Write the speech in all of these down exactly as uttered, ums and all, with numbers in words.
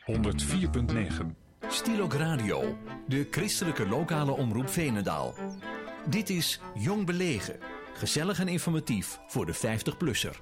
honderd vier komma negen. Stilok Radio, de christelijke lokale omroep Veenendaal. Dit is Jong Belegen, gezellig en informatief voor de vijftig-plusser.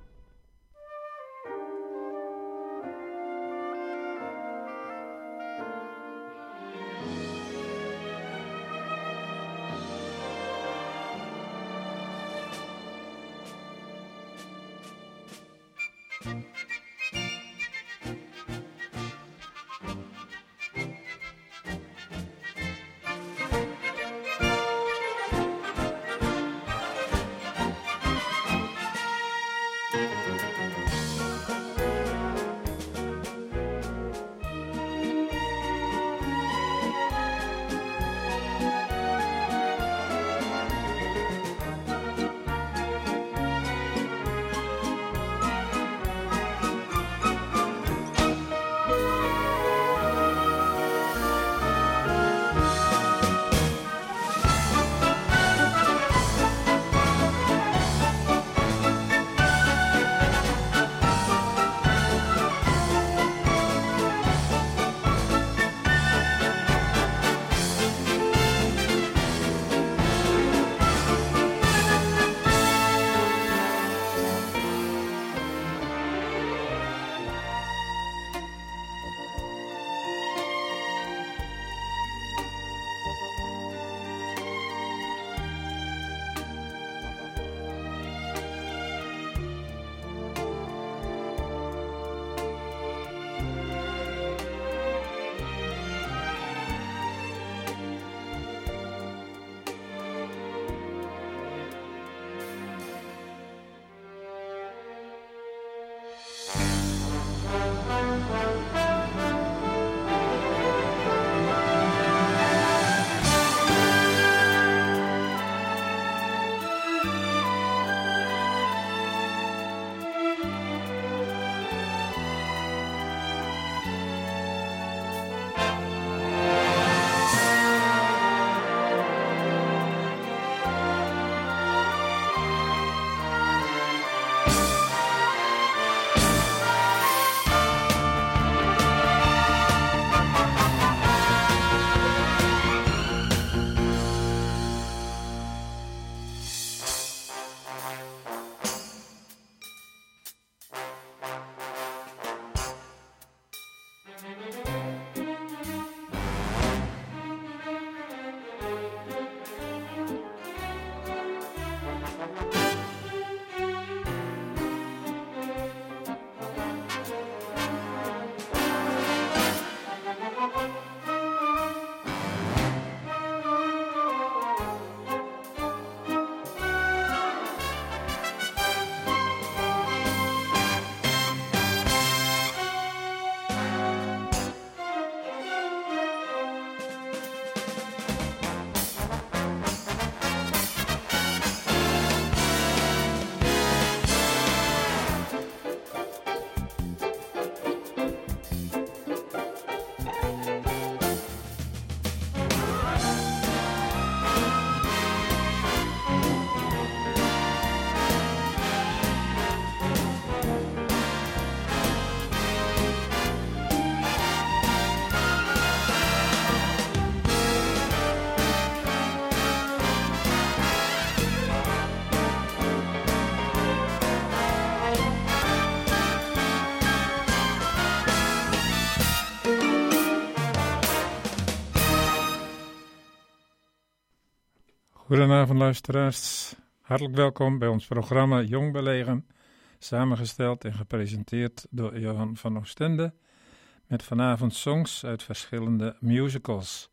Goedenavond luisteraars, hartelijk welkom bij ons programma Jong Belegen, samengesteld en gepresenteerd door Johan van Oostende, met vanavond songs uit verschillende musicals.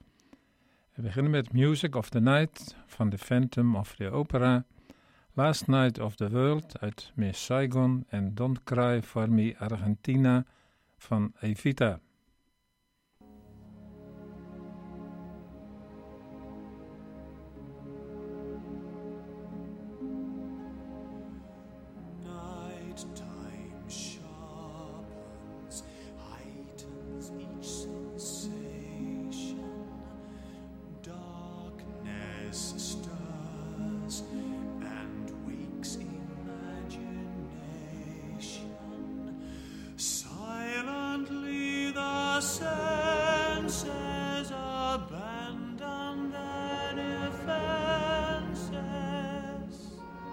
We beginnen met Music of the Night van The Phantom of the Opera, Last Night of the World uit Miss Saigon en Don't Cry for Me Argentina van Evita. Silently the the senses abandon their defenses.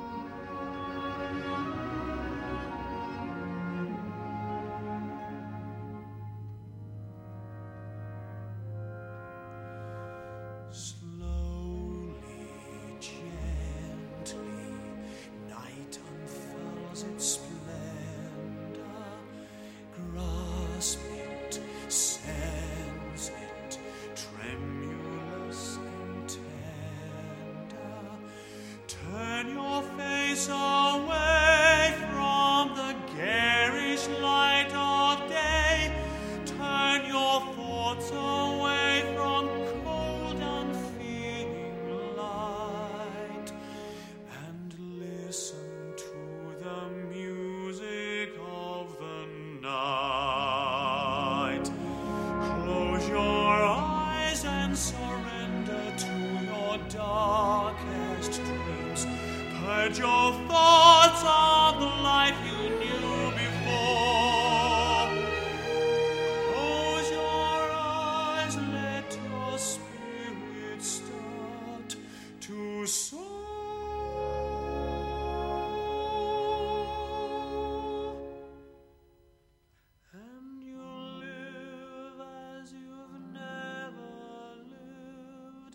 Slowly, gently, night unfurls its splendor. Grasp it, sense it, tremulous and tender. Turn your face away from the garish light of day. Turn your thoughts away from cold, unfeeling light, and listen to the music of the night. Close your eyes and surrender to your darkest dreams. Purge your thoughts of the life you knew before. Close your eyes, let your spirit start to soar. And you'll live as you've never lived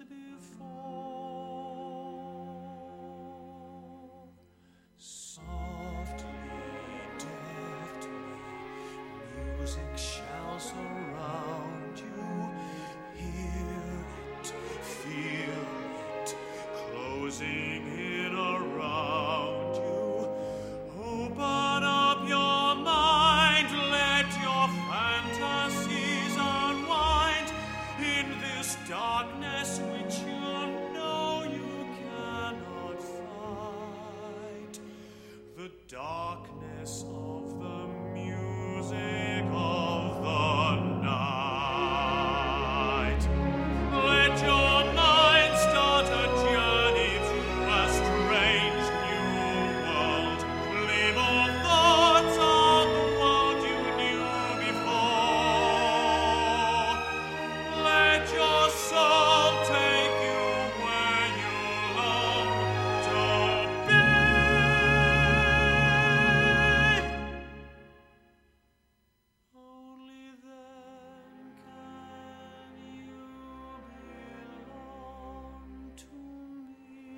before. Softly, deftly, music shall surround you. Hear it, feel it, closing in around you. Open up your mind, let your fantasies unwind in this darkness which you know you cannot fight. The darkness of the music of the night. Let your mind start a journey through a strange new world. Leave all thoughts of the world you knew before. Let your soul take you where you long to be. Only then can you belong to me.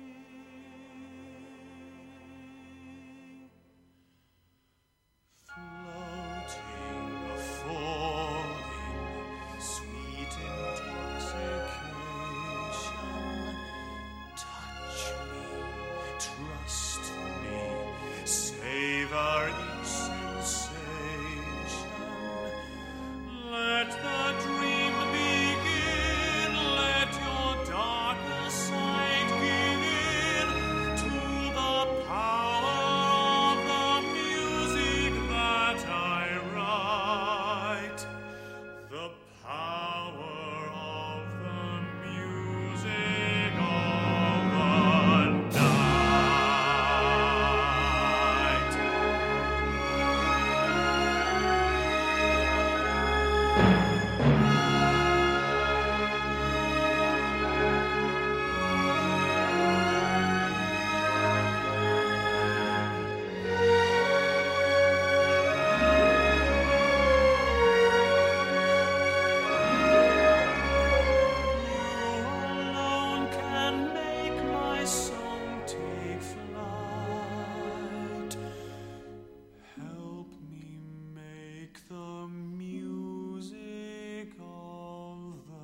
Floating, falling, sweet intoxication. Touch me, trust me, savor each sensation. Let the dream begin, let your darker side give in to the power of the music that I write. The power of the music of the night. You alone can make my song take flight. Help me make the music of the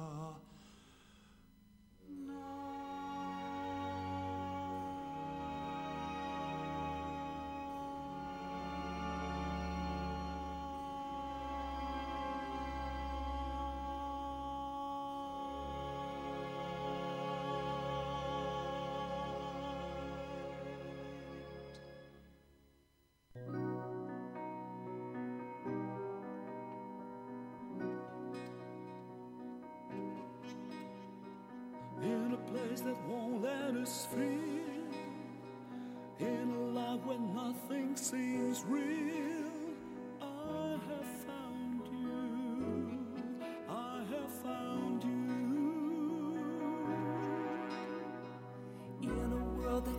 In a place that won't let us free, in a life where nothing seems real, I have found you.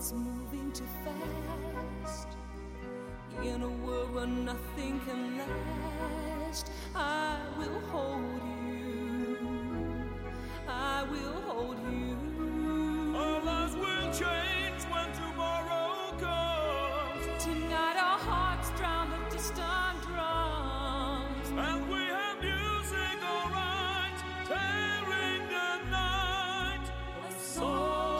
it's moving too fast. In a world where nothing can last, I will hold you. I will hold you. Our lives will change when tomorrow comes. Tonight our hearts drown the distant drums, And we have music, alright, tearing the night. a song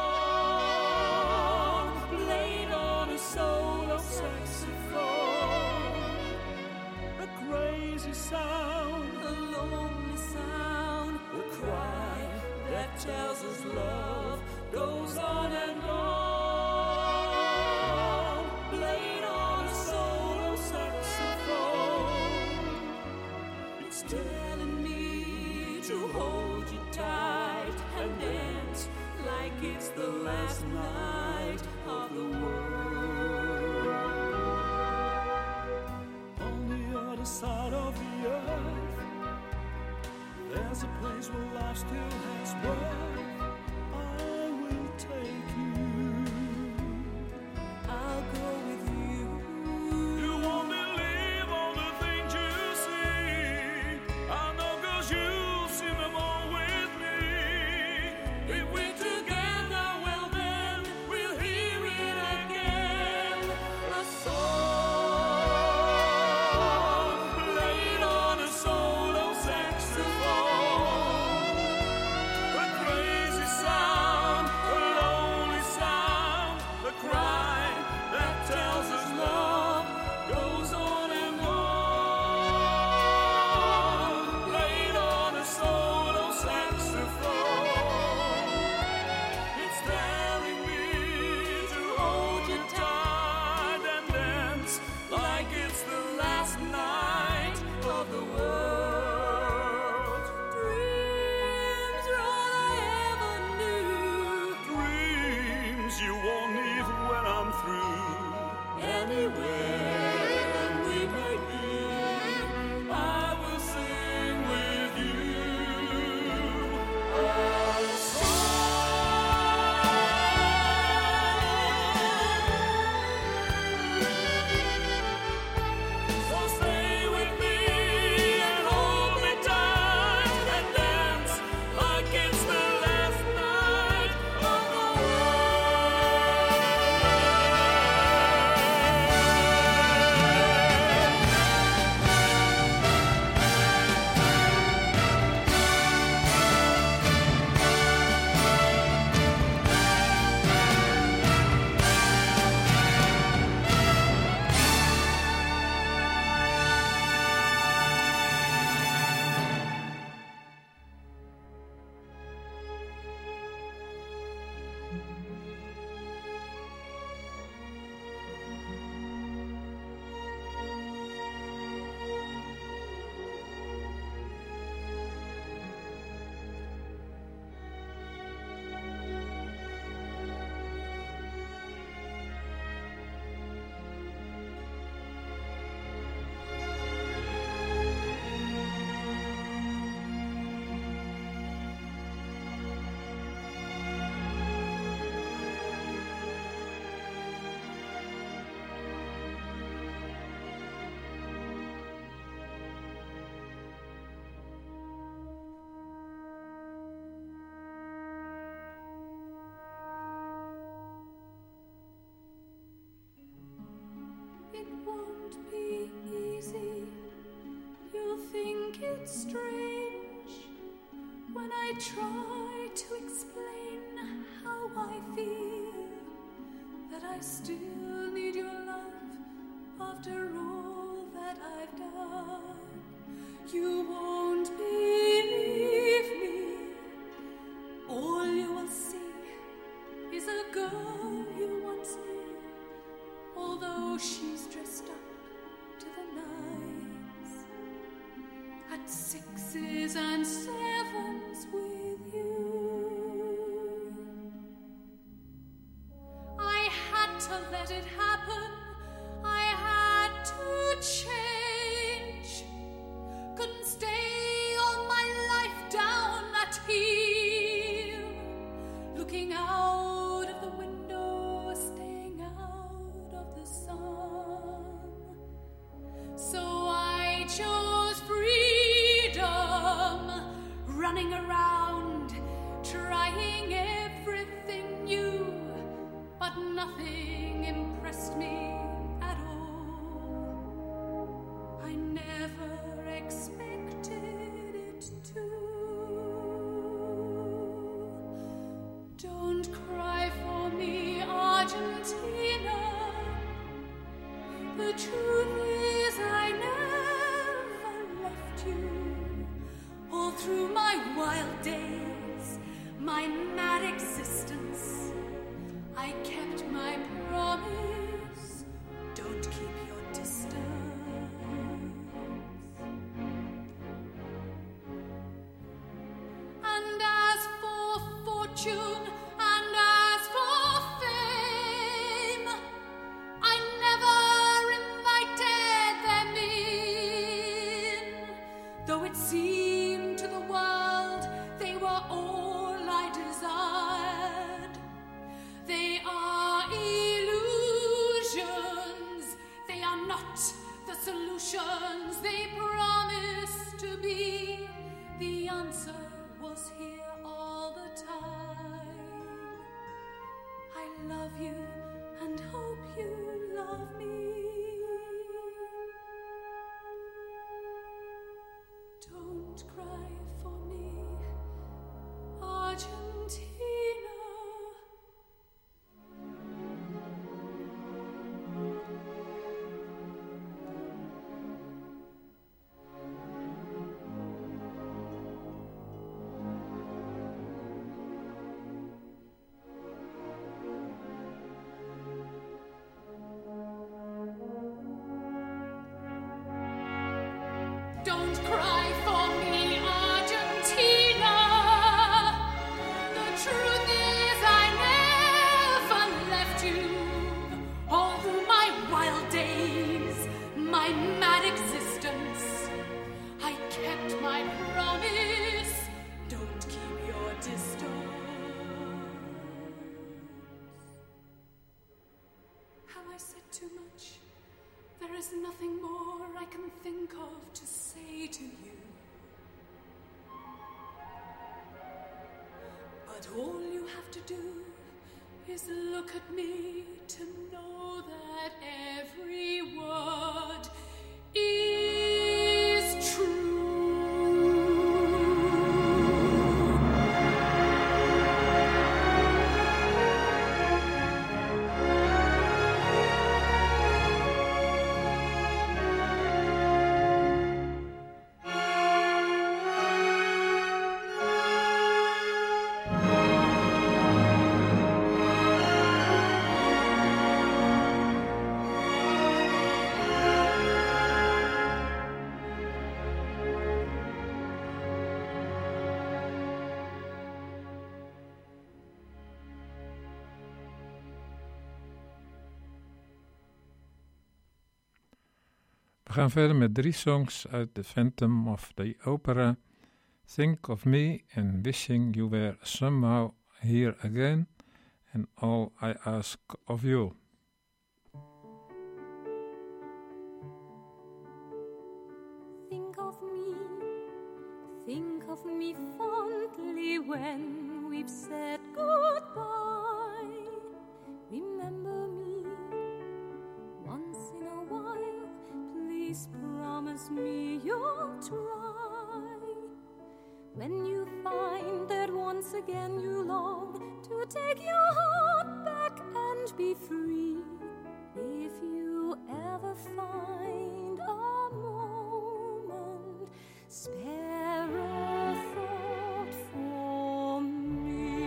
played on a solo saxophone, A crazy sound, a lonely sound, a cry that tells us love goes on and on. Played on a solo saxophone, it's telling me to hold you tight and dance like it's the last night of the world. on the other side of the earth, there's a place where life still has worth. I will take you. I'll go with you. You won't believe all the things you see. I know 'cause you've seen them all with me. If we're together, well then we'll hear it again. A song played on a solo saxophone, A crazy sound, a lonely sound, a cry that tells us love goes on and on. Played on a solo saxophone, it's telling me to hold you tight and dance like it's the last night of the world. dreams are all I ever knew. Dreams you won't need when I'm through. Anywhere we may be, I will sing with you. A So stay with me and hold me tight and dance like it's the last night of the it won't be easy. You'll think it's strange when I try to explain how I feel, that I still need your love after all that I've done. You won't believe me. All you will see is a girl you once knew, although she's dressed up to the nines, at sixes and sevens with you. I had to let it happen. I had to change. Couldn't stay all my life down that hill, looking out of the window running around, trying everything new, but nothing impressed me at all. I never expected it to. Don't cry for me, Argentina. The truth is I never left you. All through my wild days, my mad existence, I kept my promise. Don't keep your distance. And as for fortune and as for fame, I never invited them in, though it seemed to the world they were all I desired. They are illusions, they are not the solutions they promise to be. The answer was here all the time. I love you and hope you love me. Don't cry for me, Argentina. Don't cry for me, Argentina. The truth is I never left you. All through my wild days, my mad existence, I kept my promise. Don't keep your distance. Have I said too much? There is nothing more I can think of to say to you. But all you have to do is look at me to know that every word is true. We gaan verder met drie songs uit The Phantom of the Opera, Think of Me and Wishing You Were Somehow Here Again, and All I Ask of You. Think of me, think of me fondly when we've said goodbye. Remember me once in a while, please promise me you'll try. When you find that once again you long to take your heart back and be free, if you ever find a moment, spare a thought for me.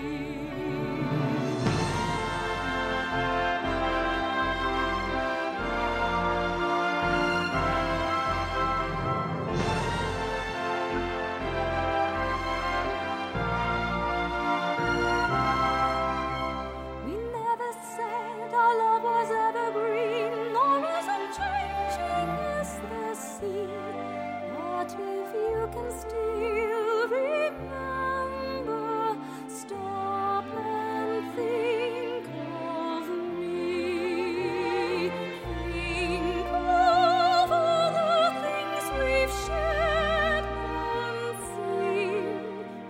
We never said our love was evergreen, nor is unchanging as the sea. But if you can still remember, stop and think of me. Think of all the things we've shared unseen.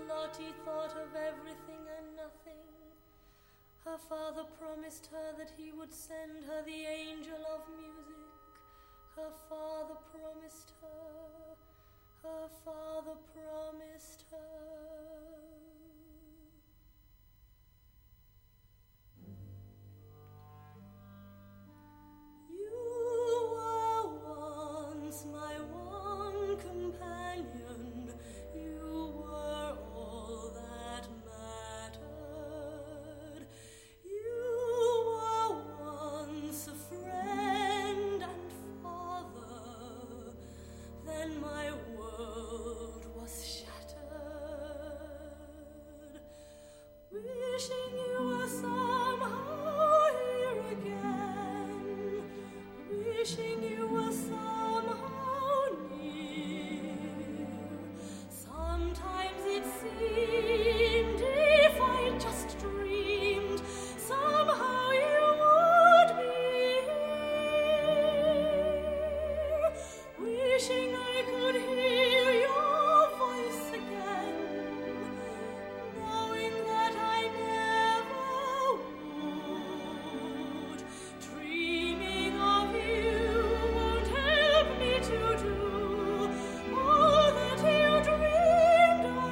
Lottie thought of everything and nothing. Her father promised her that he would send her the angel of music. Her father promised her. Her father promised her. You were once my one companion. You were all that mattered. You were once a friend and father. Then my world was shattered. Wishing you were somehow here again. Wishing you were somehow near. Sometimes it seemed, if I just dreamed, somehow you would be here. Wishing I could hear your voice again, knowing that I never would. Dreaming of you won't help me to do all that you dreamed I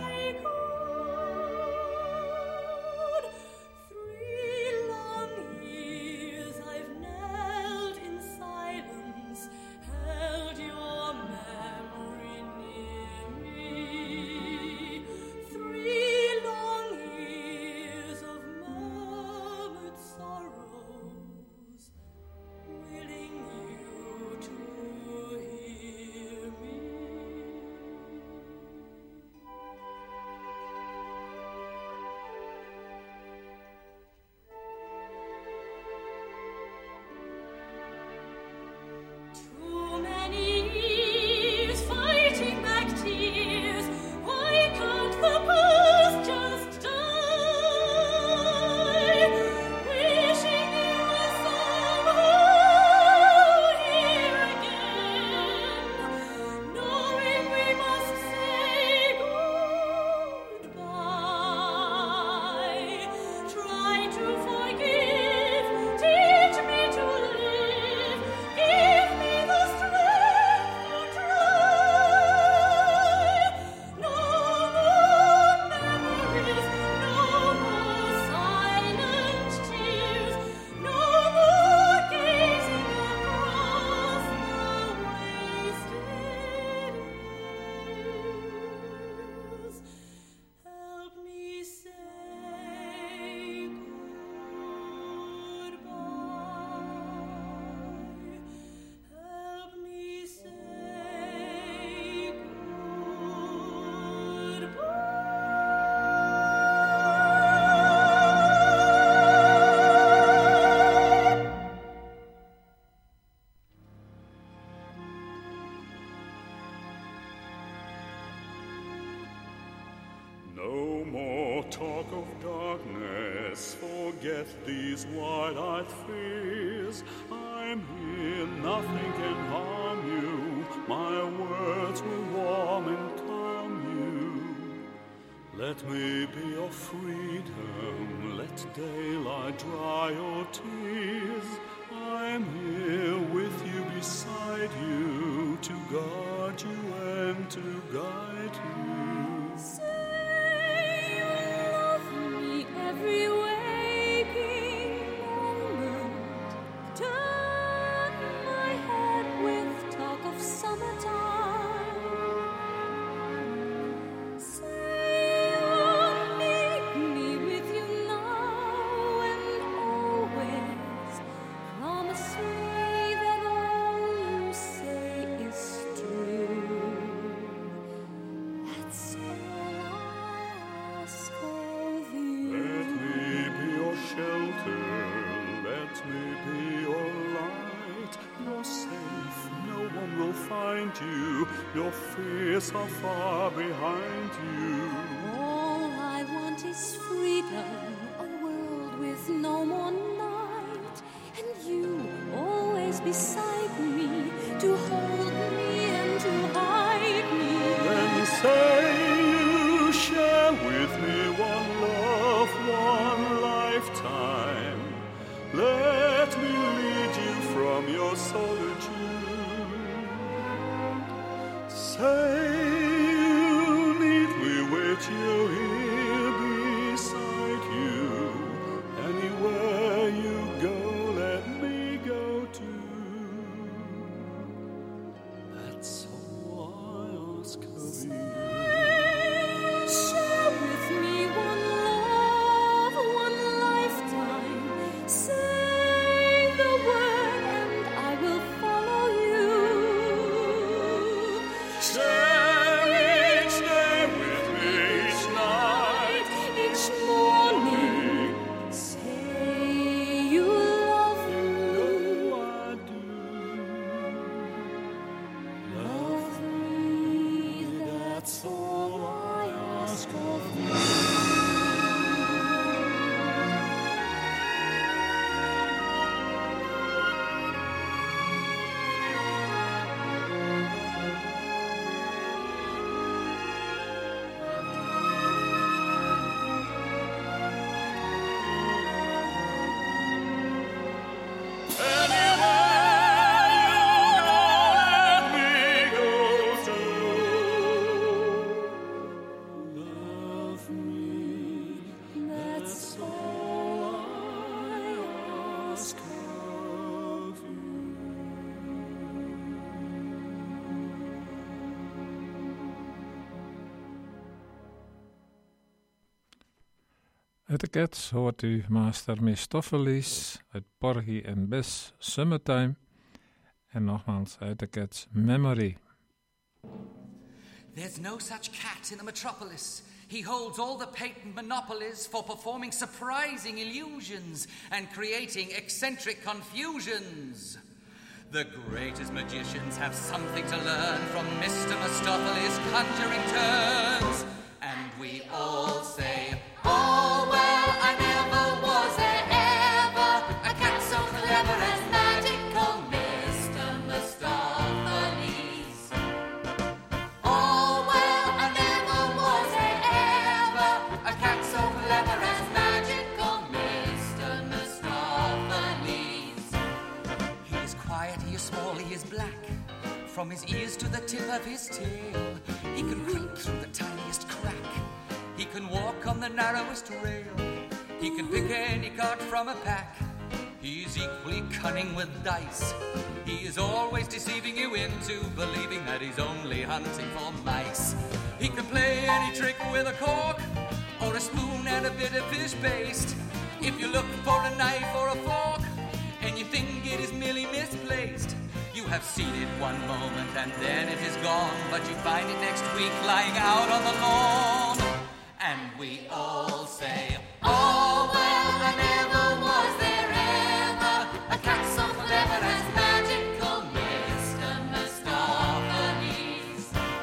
could. Three long years I've knelt in silence, held your memory near me. Three long years of murmured sorrows, willing you to hear me. Too many years fighting back tears. Why can't the past just die? Wishing you were somehow here again, knowing we must say goodbye. Try to forgive, teach me to live, give me the strength to try. No more memories, no more silent tears, no more gazing across the wasted years. Help me say goodbye. Help me say goodbye. No more talk of darkness, forget these wide-eyed fears. I'm here, nothing can harm you, my words will warm and calm you. Let me be your freedom, let daylight dry your tears. I'm here with you, beside you, to guard you and to guide you. Say you love me every waking moment. Turn my head with talk of summertime. Say you'll meet me with you now and always. Promise me that all you say is true. That's all I ask of you. Let me be your shelter, let me be your light. You're safe, no one will find you, your fears are far behind you. All I want is freedom, a world with no more night, and you always beside me to hold me and to hide me. Then say you shall we sail neatly with you here beside you. Anywhere you go, let me go too. That's all I ask of you. Share with me one love, one lifetime. Say the word and I will follow you. Share each day with me, each night, Each morning, say you love me. oh, I do. Love me, that's all I ask of you. That's all I ask of you. Uit de Cats hoort u Master Mistopheles uit Porgy and Bess Summertime. En nogmaals uit de Cats Memory. There's no such cat in the metropolis. He holds all the patent monopolies for performing surprising illusions and creating eccentric confusions. The greatest magicians have something to learn from Mister Mistopheles' conjuring turns. And we all say, oh, well, I never was there ever a cat so clever as magical Mister Mistopheles. Oh, well, I never was there ever a cat so clever as magical Mister Mistopheles. He is quiet, he is small, he is black. From his ears to the tip of his tail, he can creep through the tiniest crack. He can walk on the narrowest rail. He can pick any card from a pack. He is equally cunning with dice. He is always deceiving you into believing that he's only hunting for mice. He can play any trick with a cork, or a spoon and a bit of fish paste. If you look for a knife or a fork, and you think it is merely misplaced, you have seen it one moment and then it is gone, but you find it next week lying out on the lawn. And we all say, oh, well, I never was there ever a cat so clever as magical Mister Mistopheles.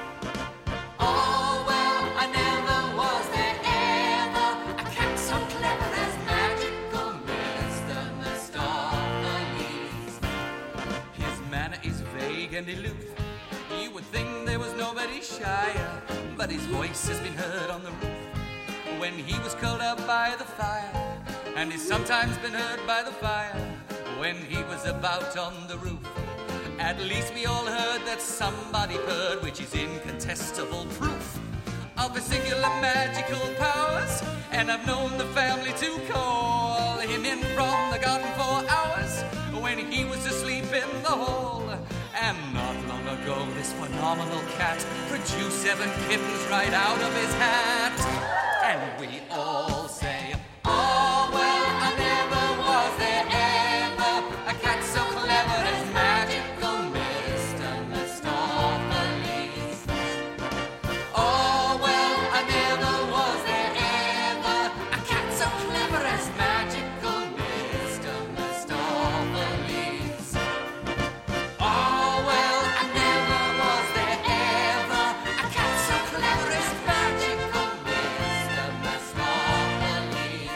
Oh, well, I never was there ever a cat so clever as magical Mister Mistopheles. His manner is vague and aloof. You would think there was nobody shyer, but his voice has been heard on the roof when he was curled up by the fire, and he's sometimes been heard by the fire when he was about on the roof. At least we all heard that somebody heard, which is incontestable proof of his singular magical powers, and I've known the family to call him in from the garden for hours when he was asleep in the hall. And not long ago this phenomenal cat produced seven kittens right out of his hat. And we all say, oh, well, I never was there ever a cat so clever as magical Mister Mistopheles. Oh, well, I never was there ever a cat so clever as magical Mister Mistopheles. Oh, well, I never was there ever a cat so clever as magical Mister Mistopheles.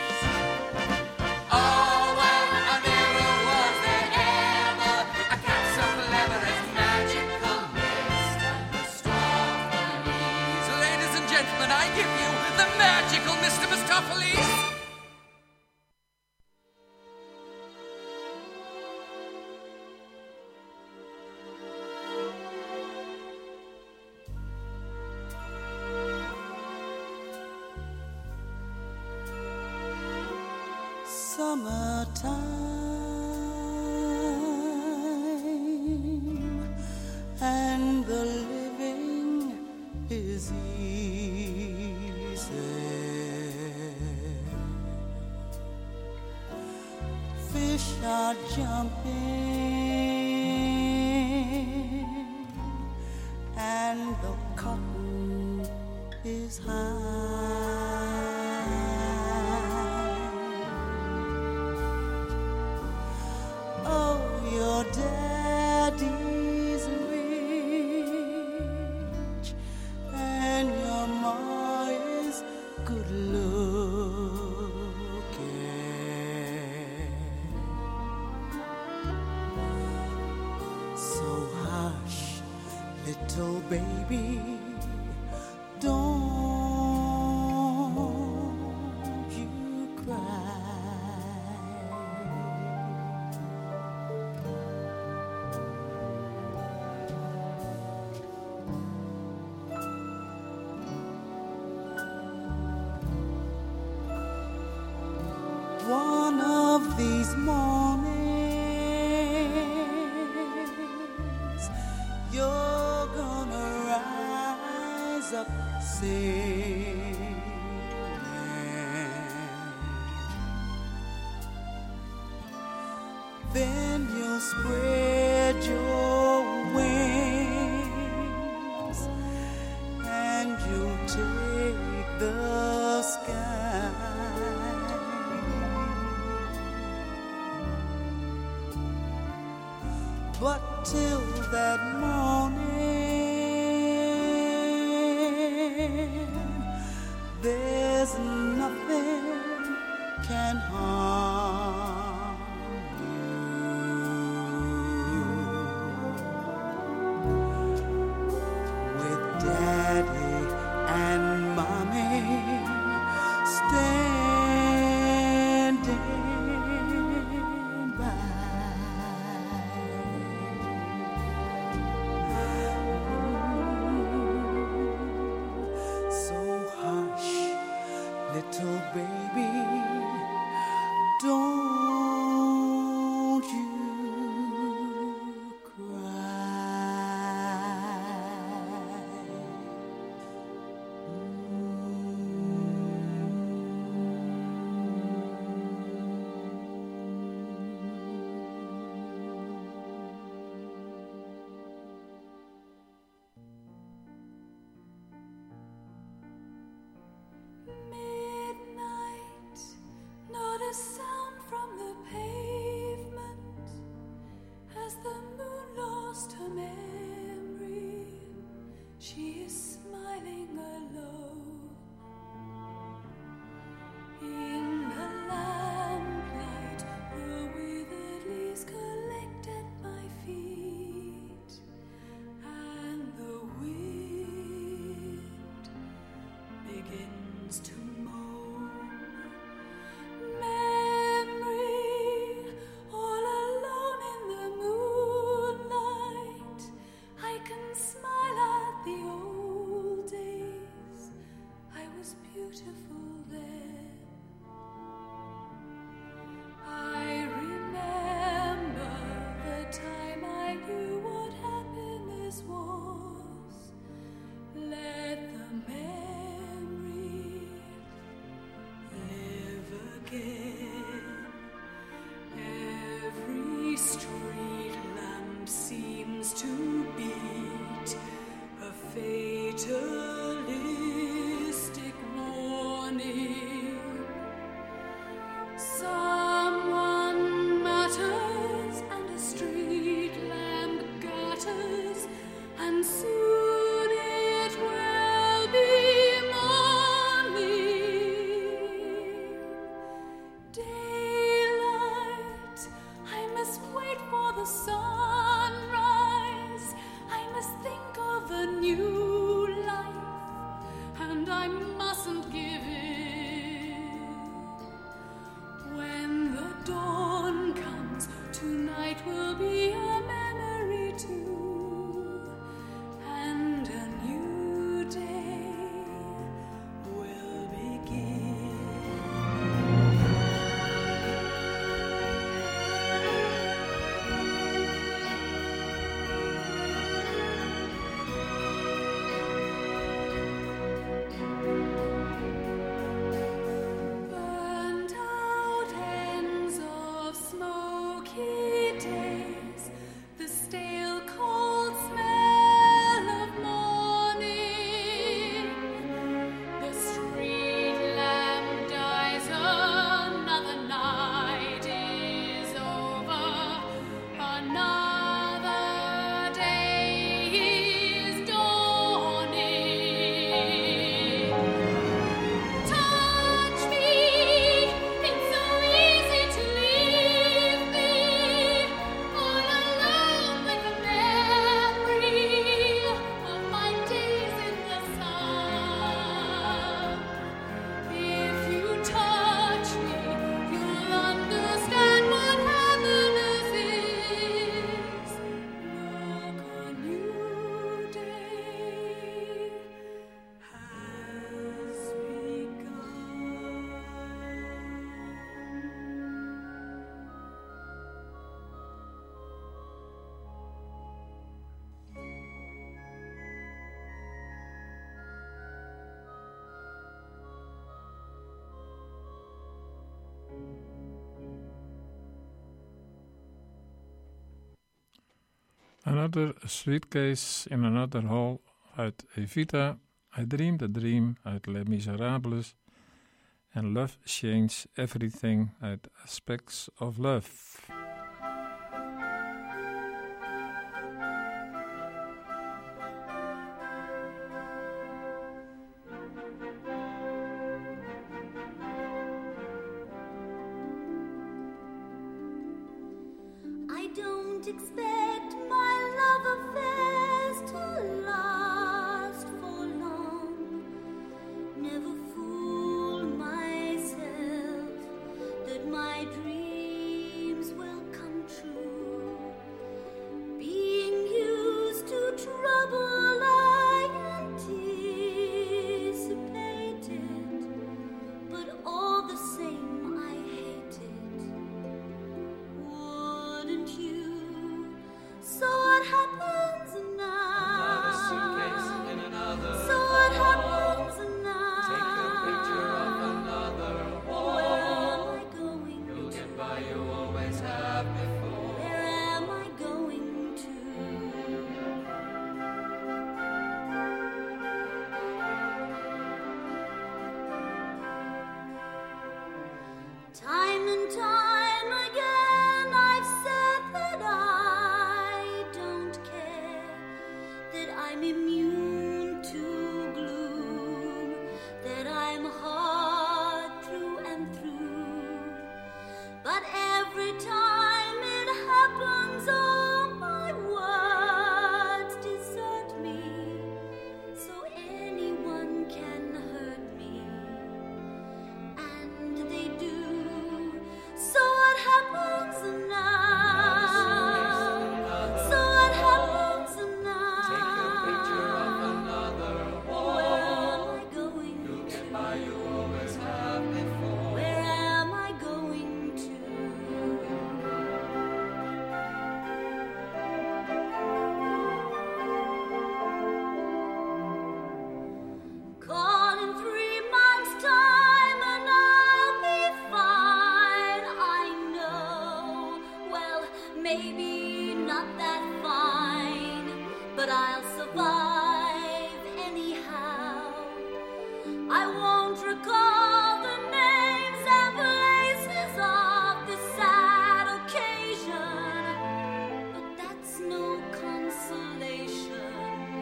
Oh, well, I never was there ever a cat so clever as magical Mister Mistopheles. Ladies and gentlemen, I give you the magical Mister Mistopheles. summertime and the living is easy. Fish are jumping and the cotton is high. Oh, your daddy's rich and your ma is good looking. So hush, little baby, don't you cry. One of these mornings you're gonna rise up singing. Then you'll spread your wings and you'll take the sky. But till that morning, there's nothing can harm you. With Daddy and Mommy standing by. So hush, little baby, don't you Midnight, not a sound from the pavement as the moon lost her memory. She is smiling alone in the lamplight. The withered leaves collect at my feet, and the wind begins to moan. Memory, all alone in the moonlight, I can smile at the old days. I was beautiful then. I remember the time I knew what happiness was. Let the memory live again. Every street lamp seems to beat a fatalistic warning. Someone matters and a street lamp gutters, and soon it will be morning. Daylight, I must wait for the sunrise. I must think of a new life, and I mustn't give in. When the dawn comes, tonight will be a memory too, Another Suitcase in Another Hall uit Evita, I Dreamed a Dream uit Les Miserables en Love Changes Everything uit Aspects of Love. I don't expect my love affairs to last for long. Never fool myself that my dreams will come true. Being used to trouble I anticipated, but all the same I hate it. Wouldn't you? So what happens now? Another suitcase in another So what hall. happens now? Take a picture of another wall. Where am I going You'll to? get by, you always have before. Where am I going to? Time and time again I've said that I don't care, that I'm immune to gloom, that I'm hard through and through. But every time it happens, all my words desert me, so anyone can hurt me, and they do. So what happens now? So what happens now? Take a picture of another wall. Where am I going You'll to? get by, you always have before. Where am I going to? Call in three months' time and I'll be fine. I know, well, maybe not that fine, but I'll survive anyhow. I won't recall the names and places of the sad occasion, but that's no consolation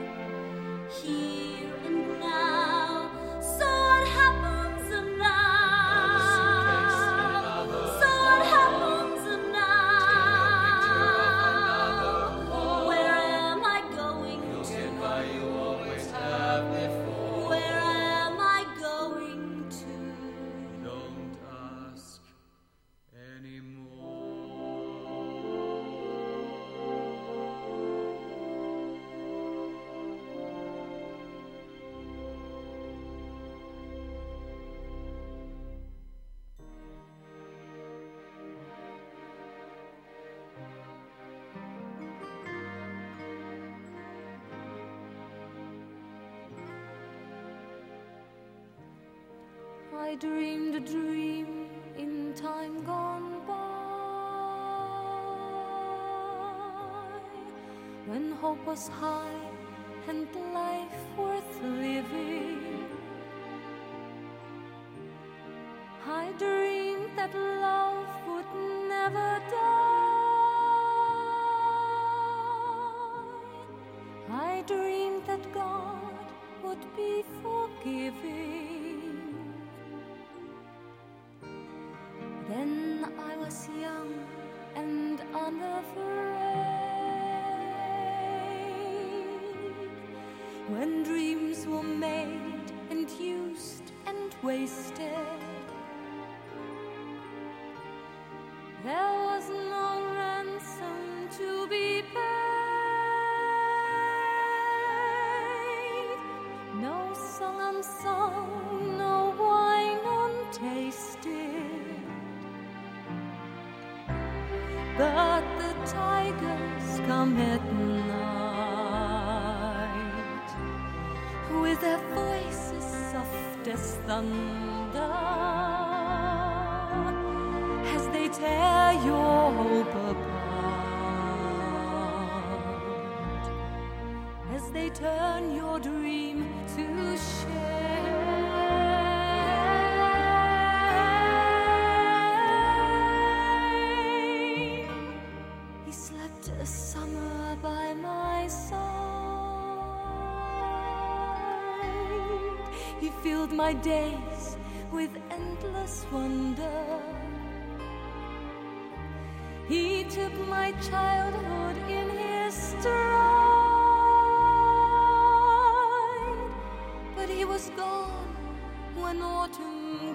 here and now. So what happens now? So what happens now? Where am I going You'll to? get by, you always have before. Where am I going to? Don't ask anymore. I dreamed a dream in time gone by, when hope was high and life worth living. I dreamed that love would never die. I dreamed that God would be forgiving. Then I was young and unafraid, when dreams were made and used and wasted. There was no ransom to be paid, no song unsung, no wine untasted. But the tigers come at night, with their voices soft as thunder, as they tear your hope apart. they turn your dream to shame. He slept a summer by my side. He filled my days with endless wonder. He took my childhood in his stride, but he was gone when autumn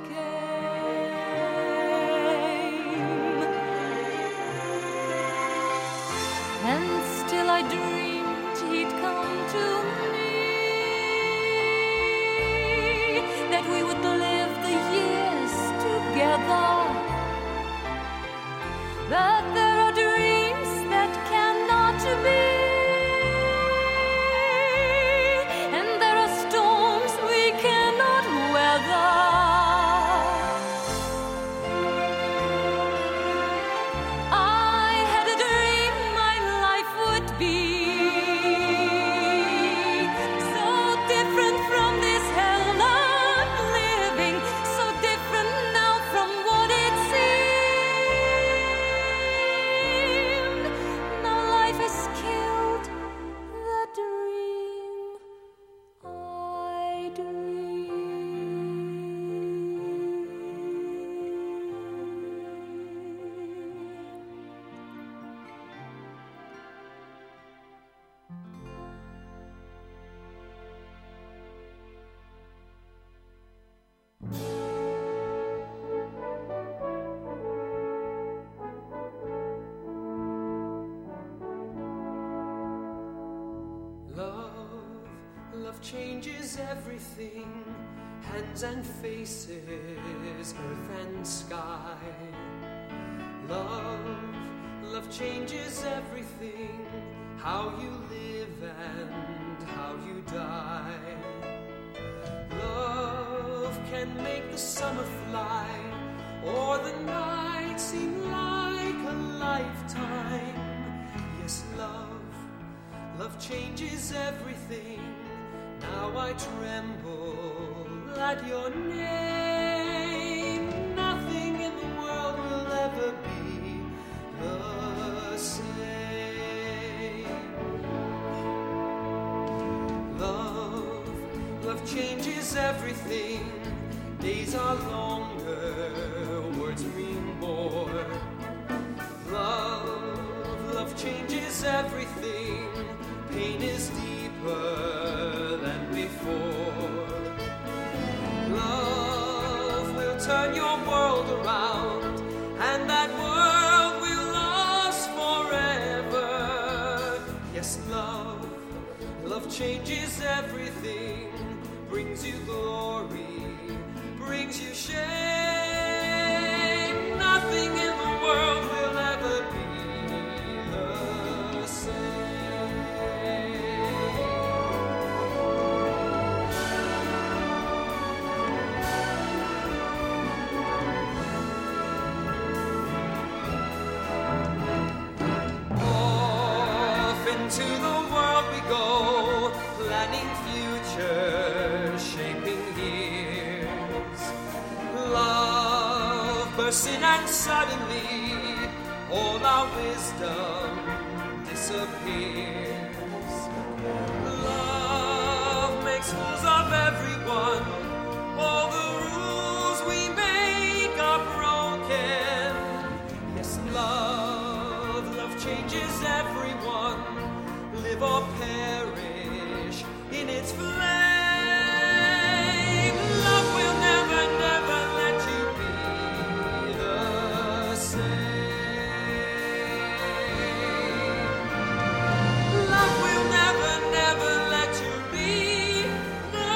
came. And still I dreamed he'd come to me, that we would live the years together. But there are dreams that cannot be, and there are storms we cannot weather. I had a dream my life would be so different from this hell I'm living, so different now from what it seems. Changes everything, hands and faces, earth and sky. Love, love changes everything, how you live and how you die. Love can make the summer fly, or the night seem like a lifetime. Yes, love, love changes everything. Now I tremble at your name. Nothing in the world will ever be the same. Love, love changes everything. Days are longer, words mean more. Love, love changes everything. Pain is deeper than before. Love will turn your world around, and that world will last forever. Yes, love, love changes everything, brings you glory, brings you shame. Nothing in the world will ever be the same. Into the world we go, planning future, shaping years. Love bursts in and suddenly all our wisdom disappears. Love makes fools of everyone. All the rules we make are broken. Yes, love, love changes everyone. Live or perish in its flame. Love will never, never let you be the same. Love will never, never let you be the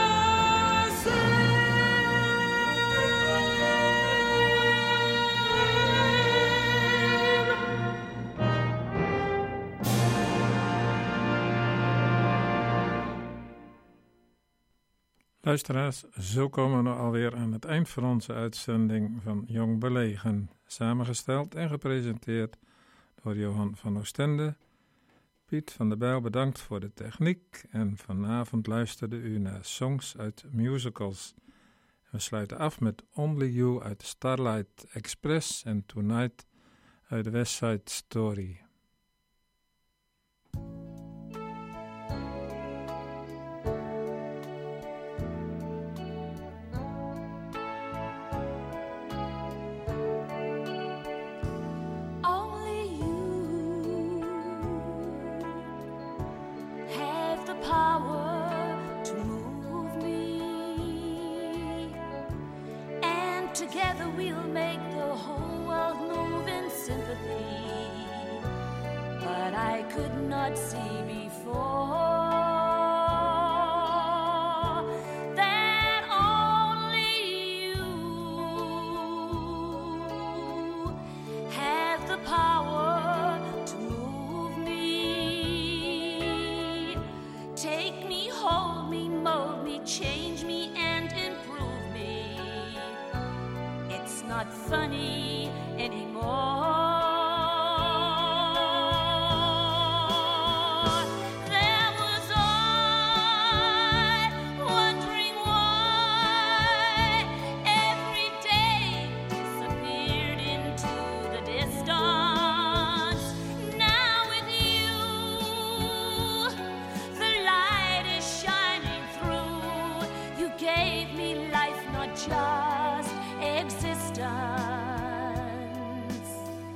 Luisteraars, zo komen we alweer aan het eind van onze uitzending van Jong Belegen, samengesteld en gepresenteerd door Johan van Oostende Piet van der Bijl bedankt voor de techniek en vanavond luisterde u naar songs uit musicals. We sluiten af met Only You uit Starlight Express en Tonight uit de West Side Story. Together we'll make the whole world move in sympathy. But I could not see before that only you have the power to move me. Take me, hold me, mold me, change me and improve me. It's not funny anymore. There was I wondering why every day disappeared into the distance. Now with you, the light is shining through. You gave me life, not just existence.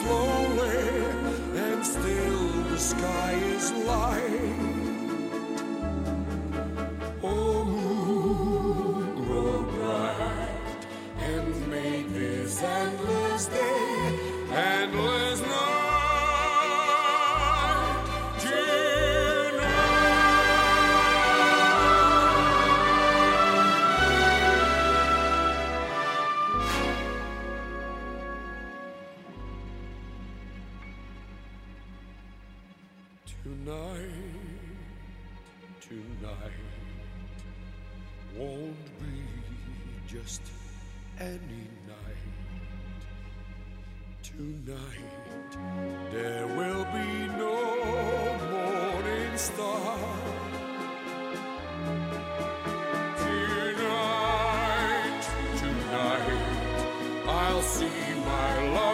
slowly, and still the sky is light. Oh, moon, grow bright, and make this endless day, endless night. Tonight, tonight won't be just any night. Tonight there will be no morning star. Tonight, tonight I'll see my love